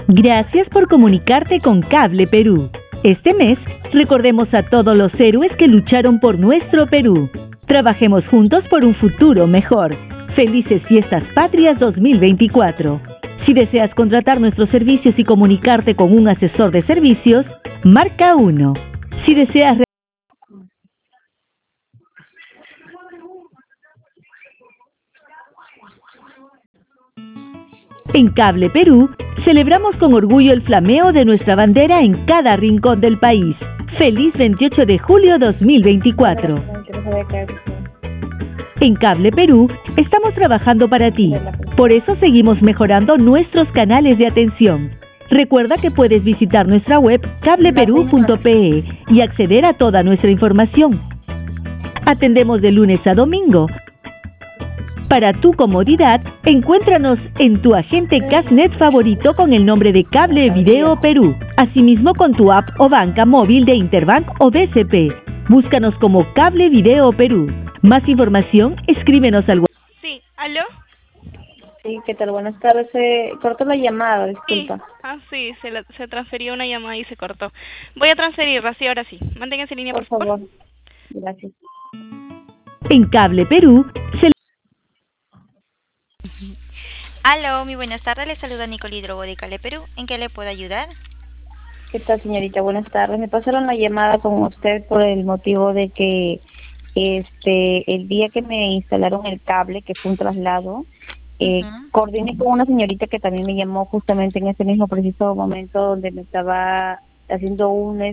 Gracias por comunicarte con Cable Perú. Este mes, recordemos a todos los héroes que lucharon por nuestro Perú. Trabajemos juntos por un futuro mejor. Felices Fiestas Patrias 2024. Si deseas contratar nuestros servicios y comunicarte con un asesor de servicios, marca 1. Si deseas En Cable Perú, celebramos con orgullo el flameo de nuestra bandera en cada rincón del país. ¡Feliz 28 de julio 2024! En Cable Perú, estamos trabajando para ti. Por eso seguimos mejorando nuestros canales de atención. Recuerda que puedes visitar nuestra web cableperú.pe y acceder a toda nuestra información. Atendemos de lunes a domingo. Para tu comodidad, encuéntranos en tu agente Casnet favorito con el nombre de Cable Video Perú, asimismo con tu app o banca móvil de Interbank o BCP. Búscanos como Cable Video Perú. Más información, escríbenos al WhatsApp. Sí, ¿aló? Sí, ¿qué tal? Buenas tardes. Se cortó la llamada, disculpa. Sí, se transfirió una llamada y se cortó. Voy a transferirla, sí, ahora sí. Manténganse en línea, por favor. Gracias. En Cable Perú, Aló, muy buenas tardes. Le saluda Nicole Hidrobo de Cable Perú. ¿En qué le puedo ayudar? ¿Qué tal, señorita? Buenas tardes. Me pasaron la llamada con usted por el motivo de que el día que me instalaron el cable, que fue un traslado, coordiné con una señorita que también me llamó justamente en ese mismo preciso momento donde me estaba haciendo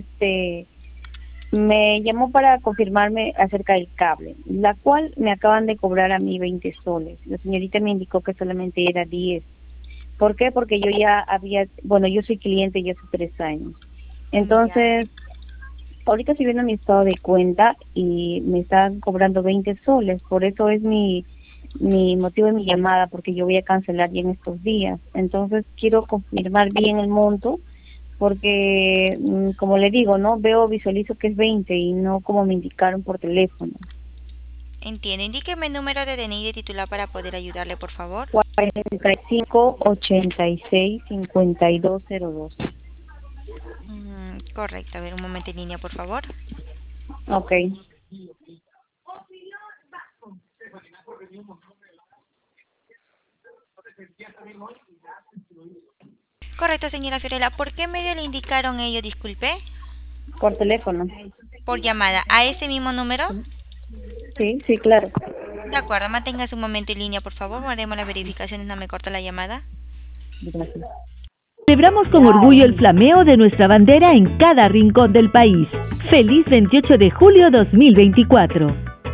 me llamó para confirmarme acerca del cable, la cual me acaban de cobrar a mí 20 soles. La señorita me indicó que solamente era 10. ¿Por qué? Porque yo ya yo soy cliente ya hace 3 años. Entonces, ahorita estoy viendo mi estado de cuenta y me están cobrando 20 soles. Por eso es mi motivo de mi llamada, porque yo voy a cancelar ya en estos días. Entonces, quiero confirmar bien el monto, porque como le digo, no visualizo que es 20 y no como me indicaron por teléfono. Entiendo. Indíqueme el número de DNI de titular para poder ayudarle, por favor. 45865202. Correcto. A ver, un momento en línea, por favor. Ok. Correcto, señora Fiorella. ¿Por qué medio le indicaron ellos, disculpe? Por teléfono. Por llamada. ¿A ese mismo número? Sí, claro. De acuerdo, manténgase un momento en línea, por favor. Haremos las verificaciones, no me corta la llamada. Gracias. Celebramos con orgullo el flameo de nuestra bandera en cada rincón del país. ¡Feliz 28 de julio 2024!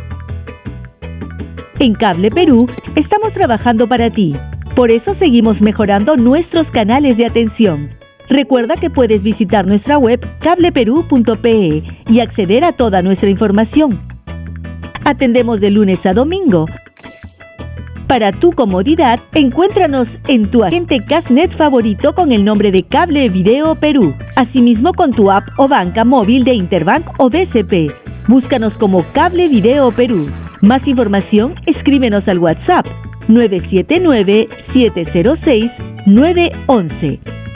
En Cable Perú, estamos trabajando para ti. Por eso seguimos mejorando nuestros canales de atención. Recuerda que puedes visitar nuestra web cableperú.pe y acceder a toda nuestra información. Atendemos de lunes a domingo. Para tu comodidad, encuéntranos en tu agente Casnet favorito con el nombre de Cable Video Perú, asimismo con tu app o banca móvil de Interbank o BCP. Búscanos como Cable Video Perú. Más información, escríbenos al WhatsApp 979-706-911.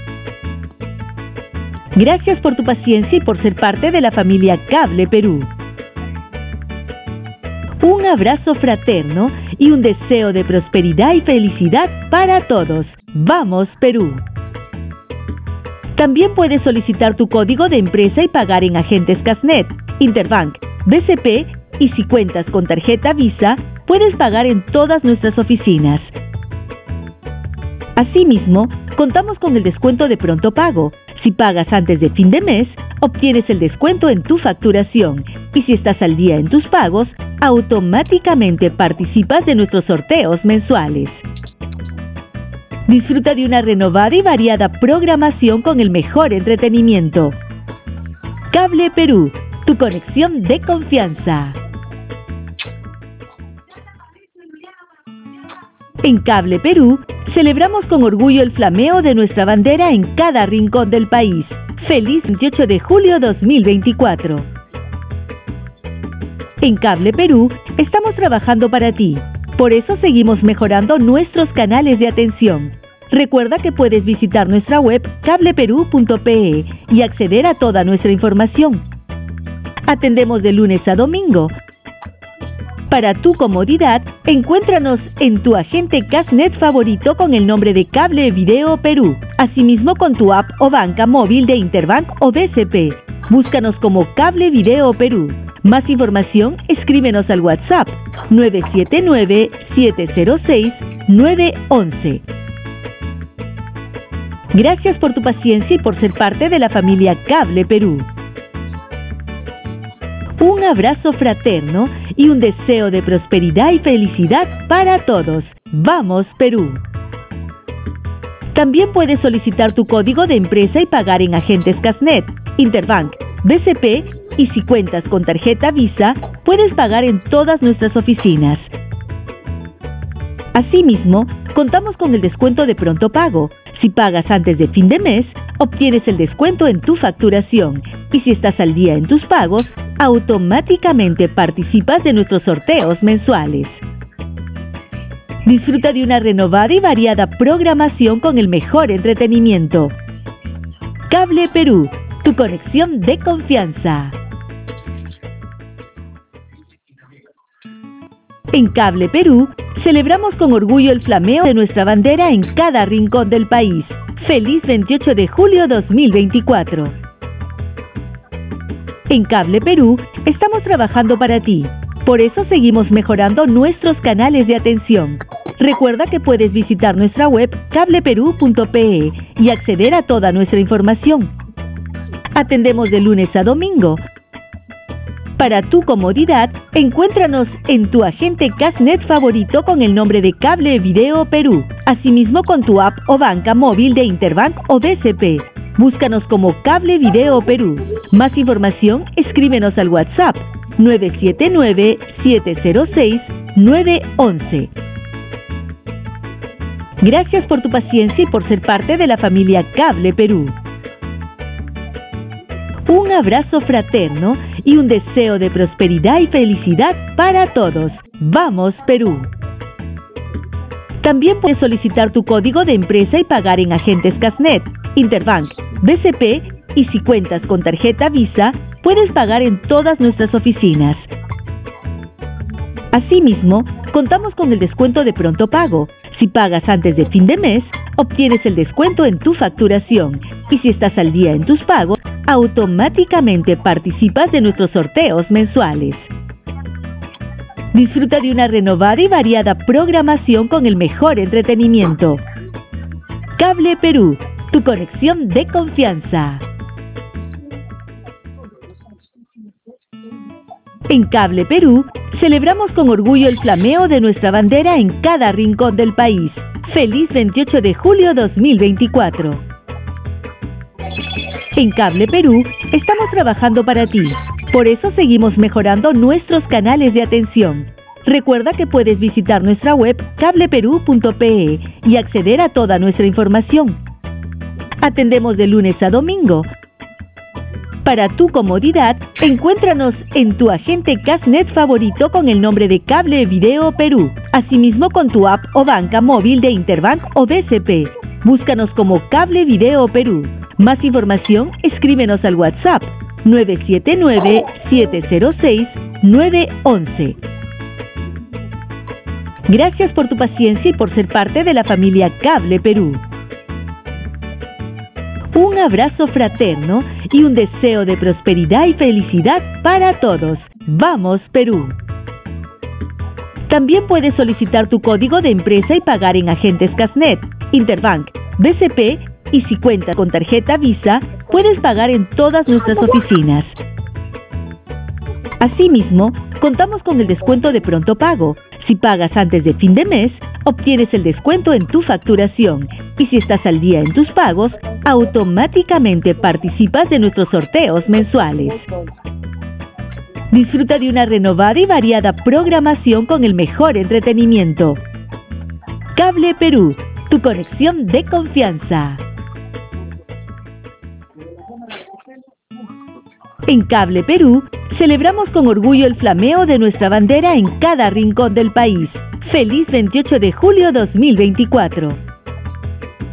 Gracias por tu paciencia y por ser parte de la familia Cable Perú. Un abrazo fraterno y un deseo de prosperidad y felicidad para todos. ¡Vamos, Perú! También puedes solicitar tu código de empresa y pagar en agentes Casnet, Interbank, BCP y si cuentas con tarjeta Visa, puedes pagar en todas nuestras oficinas. Asimismo, contamos con el descuento de pronto pago. Si pagas antes de fin de mes, obtienes el descuento en tu facturación. Y si estás al día en tus pagos, automáticamente participas de nuestros sorteos mensuales. Disfruta de una renovada y variada programación con el mejor entretenimiento. Cable Perú, tu conexión de confianza. En Cable Perú, celebramos con orgullo el flameo de nuestra bandera en cada rincón del país. ¡Feliz 28 de julio 2024! En Cable Perú, estamos trabajando para ti. Por eso seguimos mejorando nuestros canales de atención. Recuerda que puedes visitar nuestra web cableperú.pe y acceder a toda nuestra información. Atendemos de lunes a domingo. Para tu comodidad, encuéntranos en tu agente Cashnet favorito con el nombre de Cable Video Perú, asimismo con tu app o banca móvil de Interbank o BCP. Búscanos como Cable Video Perú. Más información, escríbenos al WhatsApp 979-706-911. Gracias por tu paciencia y por ser parte de la familia Cable Perú. Un abrazo fraterno y un deseo de prosperidad y felicidad para todos. ¡Vamos, Perú! También puedes solicitar tu código de empresa y pagar en agentes Cashnet, Interbank, BCP y si cuentas con tarjeta Visa, puedes pagar en todas nuestras oficinas. Asimismo, contamos con el descuento de pronto pago. Si pagas antes de fin de mes, obtienes el descuento en tu facturación. Y si estás al día en tus pagos, automáticamente participas de nuestros sorteos mensuales. Disfruta de una renovada y variada programación con el mejor entretenimiento. Cable Perú, tu conexión de confianza. En Cable Perú, celebramos con orgullo el flameo de nuestra bandera en cada rincón del país. ¡Feliz 28 de julio 2024! En Cable Perú, estamos trabajando para ti. Por eso seguimos mejorando nuestros canales de atención. Recuerda que puedes visitar nuestra web cableperú.pe y acceder a toda nuestra información. Atendemos de lunes a domingo. Para tu comodidad, encuéntranos en tu agente Cashnet favorito con el nombre de Cable Video Perú, asimismo con tu app o banca móvil de Interbank o BCP. Búscanos como Cable Video Perú. Más información, escríbenos al WhatsApp 979-706-911. Gracias por tu paciencia y por ser parte de la familia Cable Perú. Un abrazo fraterno y un deseo de prosperidad y felicidad para todos. ¡Vamos, Perú! También puedes solicitar tu código de empresa y pagar en agentes Cashnet, Interbank, BCP y si cuentas con tarjeta Visa, puedes pagar en todas nuestras oficinas. Asimismo, contamos con el descuento de pronto pago. Si pagas antes de fin de mes, obtienes el descuento en tu facturación. Y si estás al día en tus pagos, automáticamente participas de nuestros sorteos mensuales. Disfruta de una renovada y variada programación con el mejor entretenimiento. Cable Perú, tu conexión de confianza. En Cable Perú, celebramos con orgullo el flameo de nuestra bandera en cada rincón del país. ¡Feliz 28 de julio 2024! En Cable Perú, estamos trabajando para ti. Por eso seguimos mejorando nuestros canales de atención. Recuerda que puedes visitar nuestra web cableperú.pe y acceder a toda nuestra información. Atendemos de lunes a domingo. Para tu comodidad, encuéntranos en tu agente Cashnet favorito con el nombre de Cable Video Perú, asimismo con tu app o banca móvil de Interbank o BCP. Búscanos como Cable Video Perú. Más información, escríbenos al WhatsApp 979-706-911. Gracias por tu paciencia y por ser parte de la familia Cable Perú. Un abrazo fraterno y un deseo de prosperidad y felicidad para todos. ¡Vamos, Perú! También puedes solicitar tu código de empresa y pagar en agentes Cashnet, Interbank, BCP y si cuentas con tarjeta Visa, puedes pagar en todas nuestras oficinas. Asimismo, contamos con el descuento de pronto pago. Si pagas antes de fin de mes, obtienes el descuento en tu facturación. Y si estás al día en tus pagos, automáticamente participas de nuestros sorteos mensuales. Disfruta de una renovada y variada programación con el mejor entretenimiento. Cable Perú, tu conexión de confianza. En Cable Perú, celebramos con orgullo el flameo de nuestra bandera en cada rincón del país. ¡Feliz 28 de julio 2024!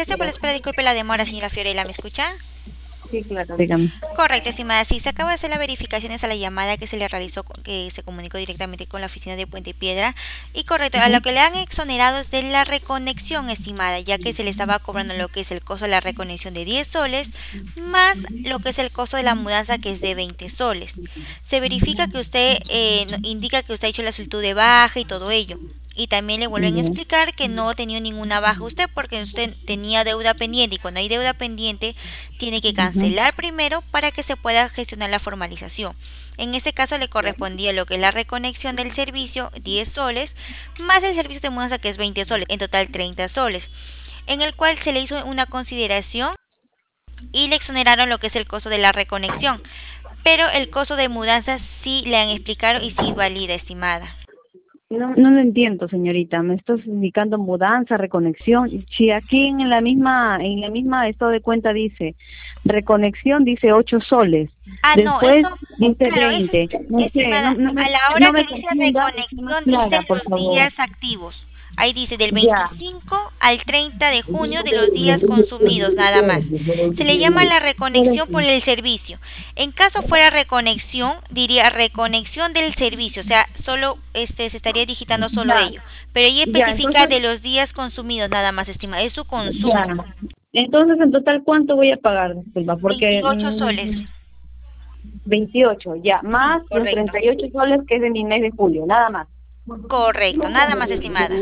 Gracias por la espera, disculpe la demora, señora Fiorella, ¿me escucha? Sí, claro, dígame. Correcto, estimada. Sí, se acaba de hacer las verificaciones a la llamada que se le realizó, que se comunicó directamente con la oficina de Puente Piedra. Y correcto, a lo que le han exonerado es de la reconexión, estimada, ya que se le estaba cobrando lo que es el costo de la reconexión de 10 soles, más lo que es el costo de la mudanza, que es de 20 soles. Se verifica que usted indica que usted ha hecho la solicitud de baja y todo ello. Y también le vuelven a explicar que no ha tenido ninguna baja usted porque usted tenía deuda pendiente, y cuando hay deuda pendiente tiene que cancelar primero para que se pueda gestionar la formalización. En este caso le correspondía lo que es la reconexión del servicio, 10 soles, más el servicio de mudanza, que es 20 soles, en total 30 soles, en el cual se le hizo una consideración y le exoneraron lo que es el costo de la reconexión. Pero el costo de mudanza sí le han explicado y sí valida, estimada. No lo entiendo, señorita. Me estás indicando mudanza, reconexión. Si aquí en la misma estado de cuenta dice reconexión, dice 8 soles. Después no, eso, dice claro, 20. No sé, estimada, a la hora que dice reconexión dice los días activos. Ahí dice del 25 al 30 de junio de los días consumidos, nada más. Se le llama la reconexión por el servicio. En caso fuera reconexión, diría reconexión del servicio, o sea, solo se estaría digitando solo ello. Pero ella especifica de los días consumidos, nada más, estimada, es su consumo. Entonces, en total, ¿cuánto voy a pagar? Disculpa, porque 28 soles. 28, ya, más Sí, los 38 soles que es de mi mes de julio, nada más. Correcto, nada más, estimada.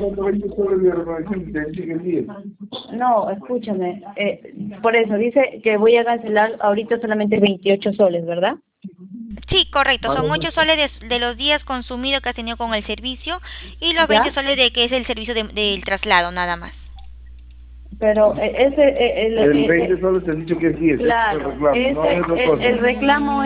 No, escúchame, por eso dice que voy a cancelar ahorita solamente 28 soles, ¿verdad? Sí, correcto, son 8 soles de los días consumidos que has tenido con el servicio y los 20 soles de que es el servicio del traslado, nada más. Pero el 20 soles te has dicho que es 10. Claro, el reclamo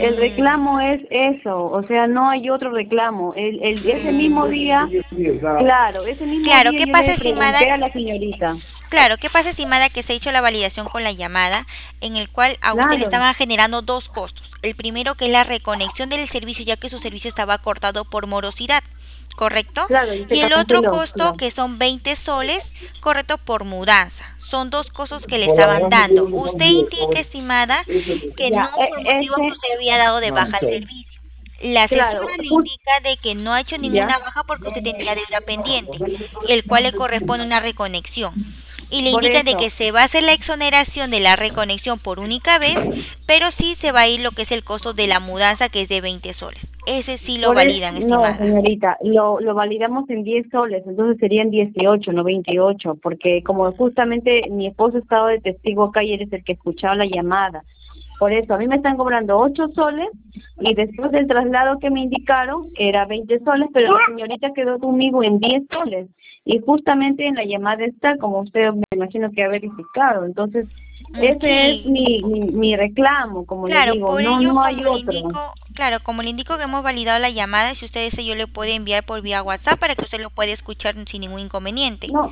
es eso, o sea, no hay otro reclamo. Ese mismo día, claro, ese mismo día ¿qué pasa, estimada? A la señorita. Claro, ¿qué pasa, estimada? Que se ha hecho la validación con la llamada, en el cual a usted le estaban generando dos costos. El primero, que es la reconexión del servicio, ya que su servicio estaba cortado por morosidad, ¿correcto? Claro, y el otro costo, que son 20 soles, correcto, por mudanza. Son dos costos que le estaban dando. Usted indica, estimada, que no por motivo que usted había dado de baja el servicio. La asesora le indica de que no ha hecho ninguna baja porque usted tenía deuda pendiente, el cual le corresponde una reconexión. Y le indican de que se va a hacer la exoneración de la reconexión por única vez, pero sí se va a ir lo que es el costo de la mudanza, que es de 20 soles. Ese sí lo validan, estimada. No, señorita, lo validamos en 10 soles, entonces serían 18, no 28, porque como justamente mi esposo estaba de testigo acá y él es el que escuchaba la llamada. Por eso, a mí me están cobrando 8 soles y después del traslado que me indicaron era 20 soles, pero la señorita quedó conmigo en 10 soles. Y justamente en la llamada está, como usted me imagino que ha verificado. Entonces, ese es mi reclamo, como le digo, por ello, no hay otro. Como le indico que hemos validado la llamada, si usted desea yo le puedo enviar por vía WhatsApp para que usted lo pueda escuchar sin ningún inconveniente. No,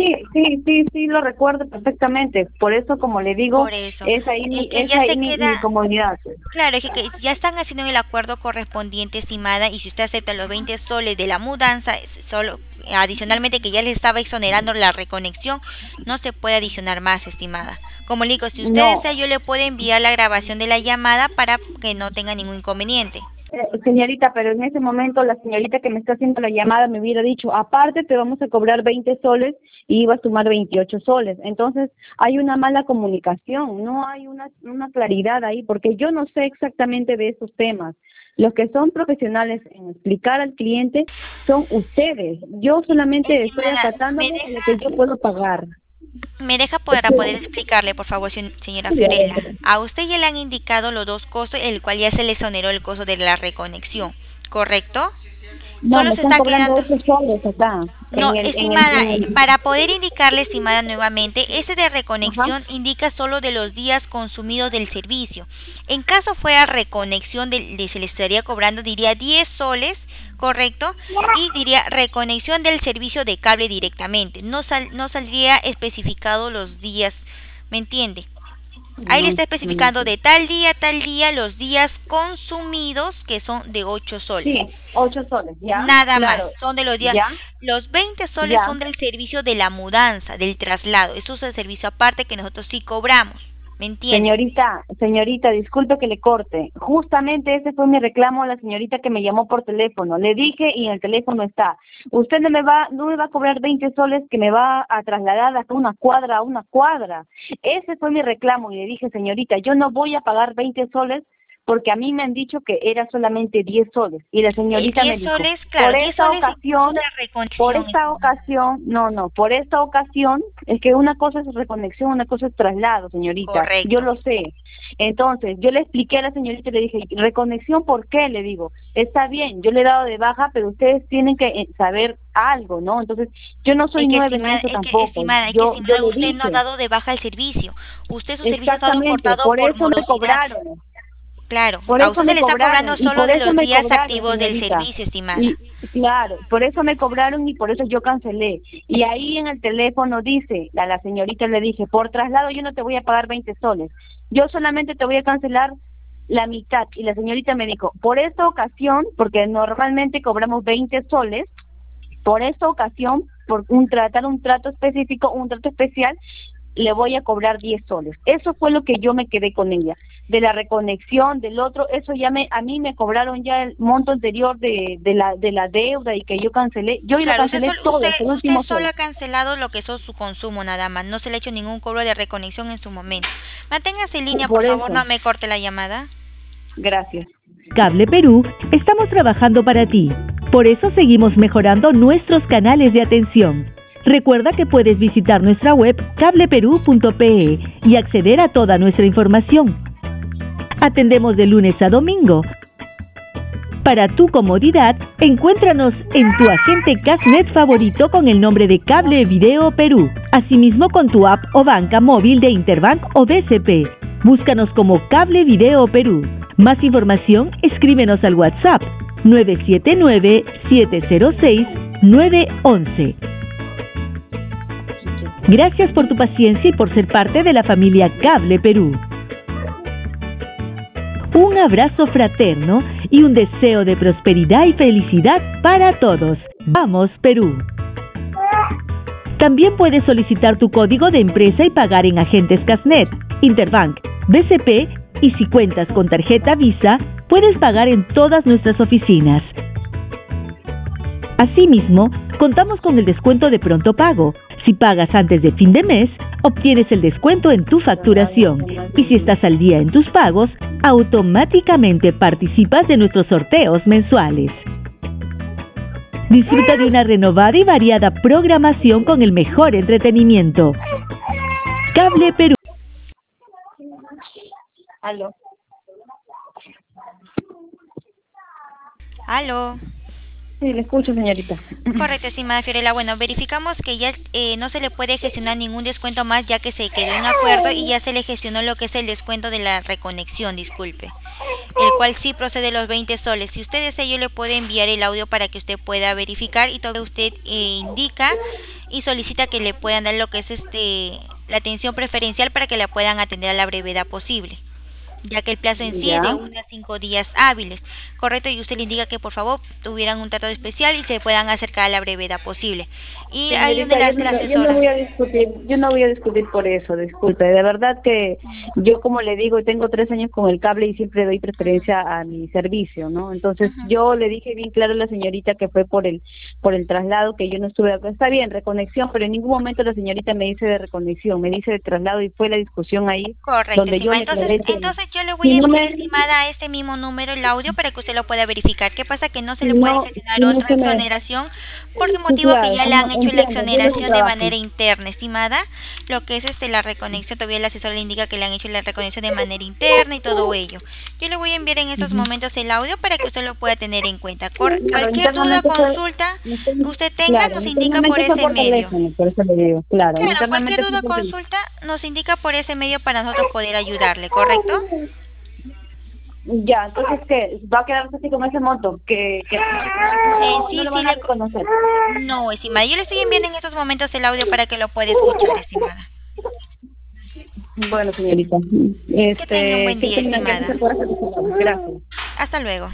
sí, lo recuerdo perfectamente. Por eso, como le digo, es ahí mi comodidad. Claro, es que ya están haciendo el acuerdo correspondiente, estimada, y si usted acepta los 20 soles de la mudanza, solo adicionalmente que ya le estaba exonerando la reconexión, no se puede adicionar más, estimada. Como le digo, si usted desea, yo le puedo enviar la grabación de la llamada para que no tenga ningún inconveniente. Señorita, pero en ese momento la señorita que me está haciendo la llamada me hubiera dicho, aparte te vamos a cobrar 20 soles y iba a sumar 28 soles. Entonces hay una mala comunicación, no hay una claridad ahí, porque yo no sé exactamente de esos temas. Los que son profesionales en explicar al cliente son ustedes. Yo solamente estoy acatando lo que yo puedo pagar. Me deja para poder explicarle, por favor, señora Fiorella. A usted ya le han indicado los dos costos, el cual ya se le exoneró el costo de la reconexión, ¿correcto? No, solo me se están está cobrando quedando 8 soles acá. No, estimada, para poder indicarle, estimada, nuevamente, ese de reconexión indica solo de los días consumidos del servicio. En caso fuera reconexión, se le estaría cobrando, diría 10 soles, ¿correcto? Y diría reconexión del servicio de cable directamente. No saldría especificado los días, ¿me entiende? Ahí le está especificando de tal día a tal día los días consumidos, que son de 8 soles. Sí, 8 soles, ¿ya? Nada Claro. más, son de los días. ¿Ya? Los 20 soles Ya. son del servicio de la mudanza, del traslado. Eso es el servicio aparte que nosotros sí cobramos. ¿Me entiende? Señorita, disculpe que le corte. Justamente ese fue mi reclamo a la señorita que me llamó por teléfono. Le dije y en el teléfono está. Usted no me va a cobrar 20 soles que me va a trasladar hasta una cuadra a una cuadra. Ese fue mi reclamo y le dije, señorita, yo no voy a pagar 20 soles porque a mí me han dicho que era solamente 10 soles. Y la señorita me dijo, soles, claro, por 10 esta soles ocasión, la reconexión. por esta ocasión, es que una cosa es reconexión, una cosa es traslado, señorita. Correcto. Yo lo sé. Entonces, yo le expliqué a la señorita y le dije, reconexión, ¿por qué? Le digo, está bien, yo le he dado de baja, pero ustedes tienen que saber algo, ¿no? Entonces, yo no soy nueva en eso tampoco. Estimada, yo usted le no ha dije. dado de baja el servicio. Usted su servicio ha estado Exactamente, cortado por por eso me morosidad. cobraron. Claro, Por a eso usted se me le está cobraron, cobrando y solo por de eso los me días cobraron, activos del señorita. servicio, estimada. Y claro, por eso me cobraron y por eso yo cancelé. Y ahí en el teléfono dice, a la señorita le dije, por traslado yo no te voy a pagar 20 soles. Yo solamente te voy a cancelar la mitad. Y la señorita me dijo, por esta ocasión, porque normalmente cobramos 20 soles, por esta ocasión, por un trato específico, un trato especial, le voy a cobrar 10 soles. Eso fue lo que yo me quedé con ella. De la reconexión, del otro, eso ya a mí me cobraron ya el monto anterior de la deuda y que yo cancelé. Yo Claro, lo cancelé todo, el último usted solo sol. ha cancelado lo que es su consumo nada más. No se le ha hecho ningún cobro de reconexión en su momento. Manténgase en línea, por favor, eso. no me corte la llamada. Gracias. Cable Perú, estamos trabajando para ti. Por eso seguimos mejorando nuestros canales de atención. Recuerda que puedes visitar nuestra web cableperú.pe y acceder a toda nuestra información. Atendemos de lunes a domingo. Para tu comodidad, encuéntranos en tu agente Casnet favorito con el nombre de Cable Video Perú. Asimismo con tu app o banca móvil de Interbank o BCP. Búscanos como Cable Video Perú. Más información, escríbenos al WhatsApp 979-706-911. Gracias por tu paciencia y por ser parte de la familia Cable Perú. Un abrazo fraterno y un deseo de prosperidad y felicidad para todos. ¡Vamos, Perú! También puedes solicitar tu código de empresa y pagar en agentes Casnet, Interbank, BCP y si cuentas con tarjeta Visa, puedes pagar en todas nuestras oficinas. Asimismo, contamos con el descuento de pronto pago. Si pagas antes de fin de mes, obtienes el descuento en tu facturación. Y si estás al día en tus pagos, automáticamente participas de nuestros sorteos mensuales. Disfruta de una renovada y variada programación con el mejor entretenimiento. Cable Perú. Aló. Aló. Sí, le escucho, señorita. Correcto, estimada Fiorella. Bueno, verificamos que ya no se le puede gestionar ningún descuento más ya que se quedó en acuerdo y ya se le gestionó lo que es el descuento de la reconexión, disculpe, el cual sí procede los 20 soles. Si usted desea, yo le puedo enviar el audio para que usted pueda verificar y todo usted indica y solicita que le puedan dar lo que es la atención preferencial para que la puedan atender a la brevedad posible, ya que el plazo en sí es de 1 a 5 días hábiles, correcto, y usted le indica que por favor tuvieran un trato especial y se puedan acercar a la brevedad posible. Y Señorita, hay donde la yo asesora. no voy a discutir por eso, disculpe, de verdad que yo, como le digo, tengo 3 años con el cable y siempre doy preferencia a mi servicio, ¿no? Entonces yo le dije bien claro a la señorita que fue por el traslado, que yo no estuve acá. Está bien, reconexión, pero en ningún momento la señorita me dice de reconexión, me dice de traslado y fue la discusión ahí. Correcto, donde yo entonces yo le voy a enviar, estimada, a este mismo número el audio para que usted lo pueda verificar. ¿Qué pasa? Que no se le puede gestionar otra exoneración por el motivo que ya le han hecho la exoneración de manera interna, estimada. Lo que es la reconexión, todavía el asesor le indica que le han hecho la reconexión de manera interna y todo ello. Yo le voy a enviar en estos momentos el audio para que usted lo pueda tener en cuenta. Cualquier duda o consulta que usted tenga, nos indica por ese medio. Por eso le digo, claro, cualquier duda o consulta nos indica por ese medio para nosotros poder ayudarle, ¿correcto? Ya, entonces, ¿qué? ¿Va a quedarse así con ese monto? Que no lo van a reconocer. No, estimada, yo le estoy enviando en estos momentos el audio para que lo pueda escuchar, estimada. Bueno, señorita. Que tenga un buen día, estimada. Gracias. Hasta luego.